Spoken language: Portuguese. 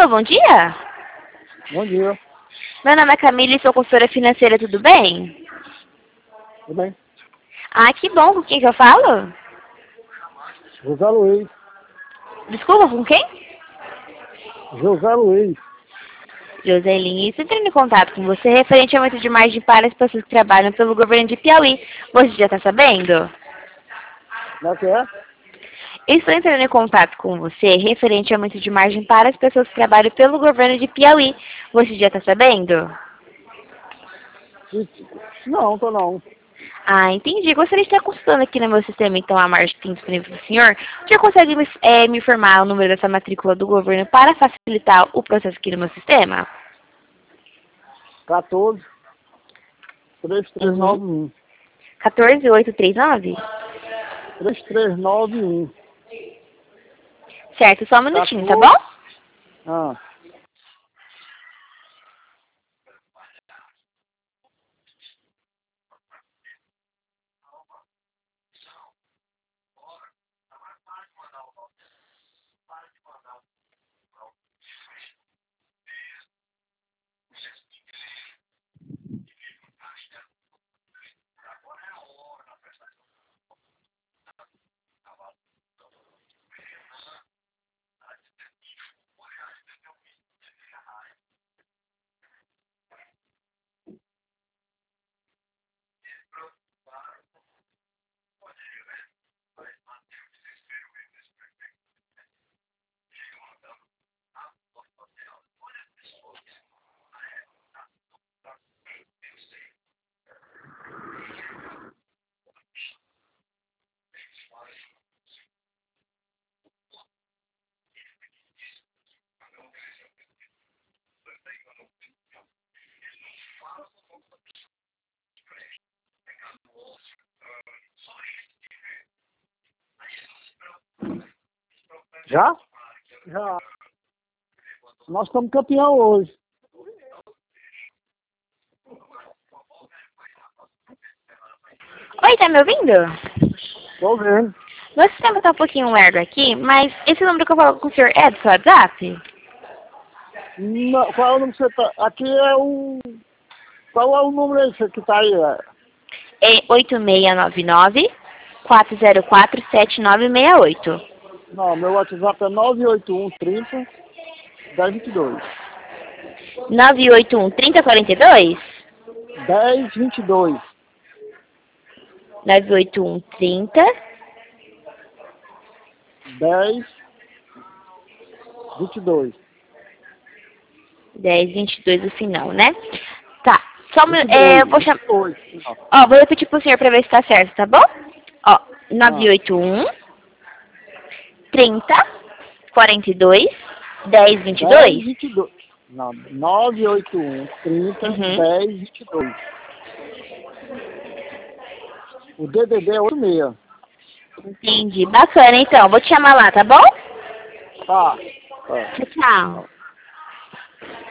Alô, bom dia. Bom dia. Meu nome é Camila e sou consultora financeira, tudo bem? Tudo bem? Ah, que bom. Com quem que eu falo? José Luiz. Desculpa, com quem? José Luiz. Joselinha, estou entrando em contato com você referente ao aumento de margem para as pessoas que trabalham pelo governo de Piauí. Você já está sabendo? Como é que é? Estou entrando em contato com você referente ao aumento de margem para as pessoas que trabalham pelo governo de Piauí. Você já está sabendo? Não, tô não. Ah, entendi. Gostaria de estar consultando aqui no meu sistema, então, a margem que tem disponível para o senhor. O senhor consegue me informar o número dessa matrícula do governo para facilitar o processo aqui no meu sistema? 14 3391. 14839? 3391. Certo, só um minutinho, tá 14. bom? Ah. Já? Já. Nós estamos campeão hoje. Oi, tá me ouvindo? Tô vendo. Meu sistema tá um pouquinho lerdo aqui, mas esse número que eu falo com o senhor é do seu WhatsApp? Não, qual é o número que você tá? Aqui é o... Qual é o número aí que tá aí? É 8699-404-7968. Não, meu WhatsApp é 981 30 1022. 981-3042? 1022. 981-30... 1022. 1022 no final, né? Tá. Só um minuto. 22. Eu vou chamar. 22. Não. Ó, vou repetir pro senhor pra ver se tá certo, tá bom? Ó, Ah. 981 30 42 10 22. 1022. Não, 981 30 Uhum. 1022. O DDD é 86. Entendi. Bacana, então. Vou te chamar lá, tá bom? Tá. Tá. Tchau, tchau.